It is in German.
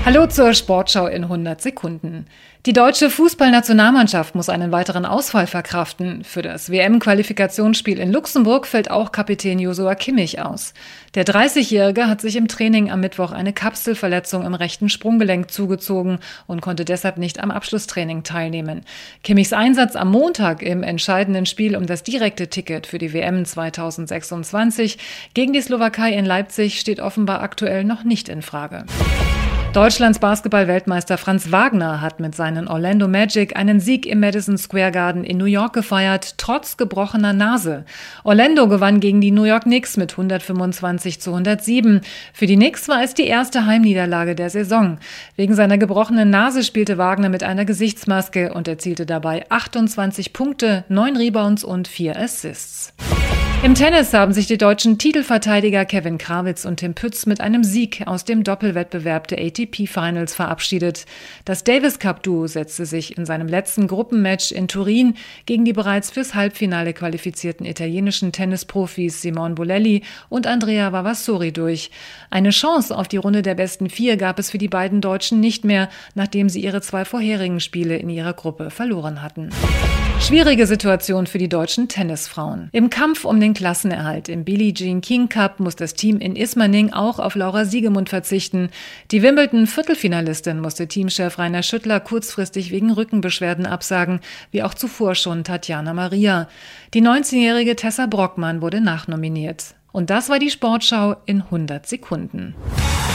Hallo zur Sportschau in 100 Sekunden. Die deutsche Fußballnationalmannschaft muss einen weiteren Ausfall verkraften. Für das WM-Qualifikationsspiel in Luxemburg fällt auch Kapitän Joshua Kimmich aus. Der 30-Jährige hat sich im Training am Mittwoch eine Kapselverletzung im rechten Sprunggelenk zugezogen und konnte deshalb nicht am Abschlusstraining teilnehmen. Kimmichs Einsatz am Montag im entscheidenden Spiel um das direkte Ticket für die WM 2026 gegen die Slowakei in Leipzig steht offenbar aktuell noch nicht in Frage. Deutschlands Basketball-Weltmeister Franz Wagner hat mit seinen Orlando Magic einen Sieg im Madison Square Garden in New York gefeiert, trotz gebrochener Nase. Orlando gewann gegen die New York Knicks mit 125-107. Für die Knicks war es die erste Heimniederlage der Saison. Wegen seiner gebrochenen Nase spielte Wagner mit einer Gesichtsmaske und erzielte dabei 28 Punkte, 9 Rebounds und 4 Assists. Im Tennis haben sich die deutschen Titelverteidiger Kevin Krawitz und Tim Pütz mit einem Sieg aus dem Doppelwettbewerb der ATP-Finals verabschiedet. Das Davis-Cup-Duo setzte sich in seinem letzten Gruppenmatch in Turin gegen die bereits fürs Halbfinale qualifizierten italienischen Tennisprofis Simone Bolelli und Andrea Vavassori durch. Eine Chance auf die Runde der besten 4 gab es für die beiden Deutschen nicht mehr, nachdem sie ihre 2 vorherigen Spiele in ihrer Gruppe verloren hatten. Schwierige Situation für die deutschen Tennisfrauen. Im Kampf um den Klassenerhalt im Billie Jean King Cup muss das Team in Ismaning auch auf Laura Siegemund verzichten. Die Wimbledon-Viertelfinalistin musste Teamchef Rainer Schüttler kurzfristig wegen Rückenbeschwerden absagen, wie auch zuvor schon Tatjana Maria. Die 19-jährige Tessa Brockmann wurde nachnominiert. Und das war die Sportschau in 100 Sekunden.